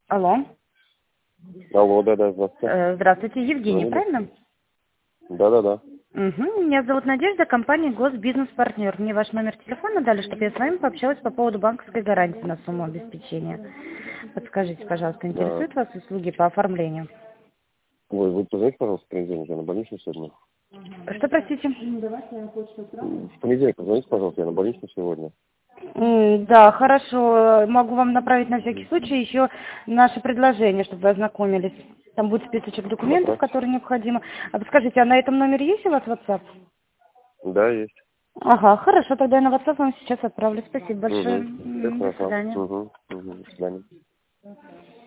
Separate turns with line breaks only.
Алло.
Алло, да, здравствуйте.
Здравствуйте, Евгений,
Звонили?
правильно?
Да.
Угу. Меня зовут Надежда, компания Госбизнес-партнер. Мне ваш номер телефона дали, чтобы я с вами пообщалась по поводу банковской гарантии на сумму обеспечения. Подскажите, пожалуйста,
Да.
интересуют вас услуги по оформлению?
Ой, вы позвоните, пожалуйста, в понедельник, я на больничном сегодня.
Что, простите?
В понедельник позвоните, пожалуйста, я на больничном сегодня.
Да, хорошо. Могу вам направить на всякий случай еще наше предложение, чтобы вы ознакомились. Там будет списочек документов,
Направьте.
которые необходимы. А подскажите, а на этом номере есть у вас WhatsApp?
Да, есть.
Ага, хорошо, тогда я на WhatsApp вам сейчас отправлю. Спасибо большое.
Угу. Все
До
хорошо.
свидания.
Угу. До свидания.